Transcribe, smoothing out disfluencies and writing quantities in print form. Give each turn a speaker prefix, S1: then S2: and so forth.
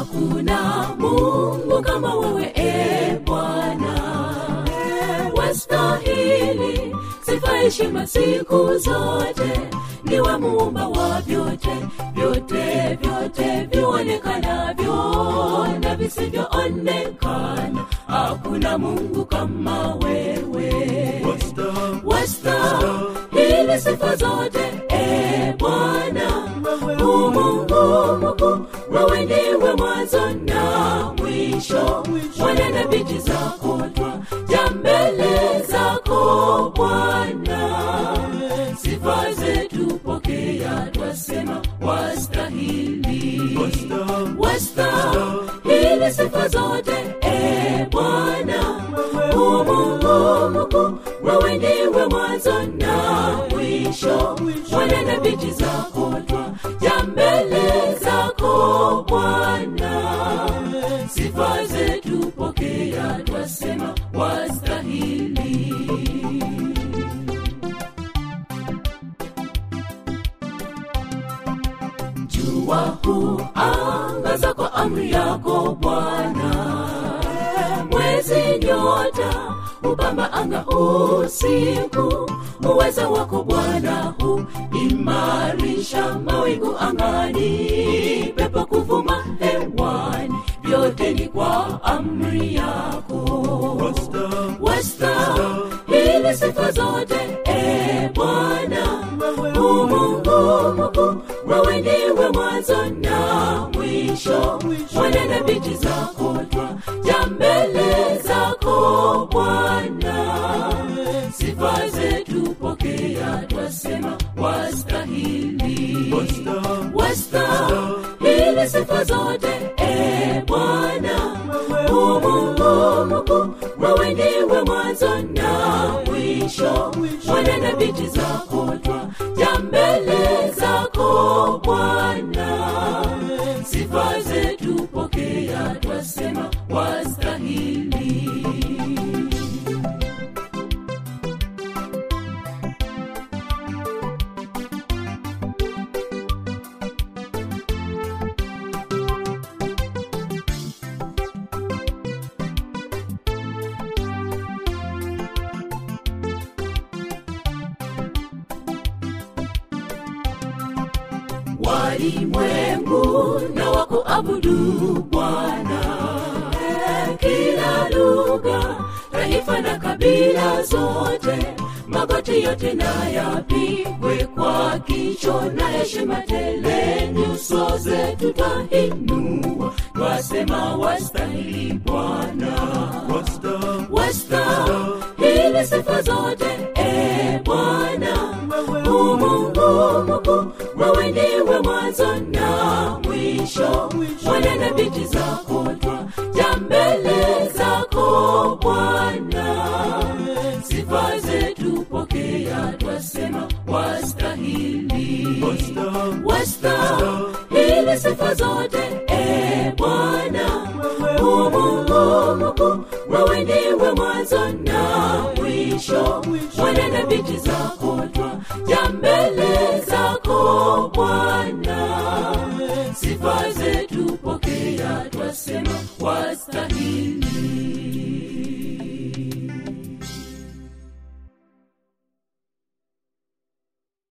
S1: Hakuna Mungu kama wewe Bwana, wastahili sifa heshima siku zote. Niwe muumba wa vyote, vyote, vyote vionekanavyo na visivyoonekana. Hakuna Mungu kama wewe, wastahili sifa zote Bwana. Mungu mkuu, wewe ndiwe mwanzo na mwisho. Mwana na binti zako twaja mbele zako Bwana. Sifa zetu pokea, twasema wastahili, wastahili sifa zote Bwana. Mungu mkuu, wewe ndiwe mwanzo na mwisho. Mwana na binti zako twaja mbele zako Bwana. Sifa zetu pokea, twasema wastahili. Jua huangaza kwa amri yako Bwana. Mwezi nyota upamba anga usiku. Uweza wako Bwana huimarisha mawingu angani. Pepo kuvuma hewani, vyote ni kwa amri yako. Wastahili sifa zote Bwana. Mungu mkuu, wewe ndiwe mwanzo na mwisho. Mwana na binti zako twaja mbele zako Bwana. Sifa zetu pokea, twasema wastahili, wastahili sifa zote Bwana. Mungu mkuu, wewe ndiwe mwanzo na mwisho. Mwana na binti zako twaja mbele zako Bwana. Sifa zetu pokea, twasema wastahili. Walimwengu na wakuabudu Bwana. Kila lugha, taifa na kabila zote, magoti yote na yapigwe kwa kicho na heshima tele. Nyuso zetu twainua, twasema wastahili Bwana. Wastahili sifa zote Bwana. Mungu mkuu, wewe ndiwe mwanzo na mwisho. Mwana na binti zako twaja mbele zako Bwana. Sifa zetu pokea, twasema wastahili, wastahili sifa zote Bwana. Mungu mkuu, wewe ndiwe mwanzo na mwisho. Mwana na binti zako twaja mbele zako Bwana. Sifa zetu pokea, twasema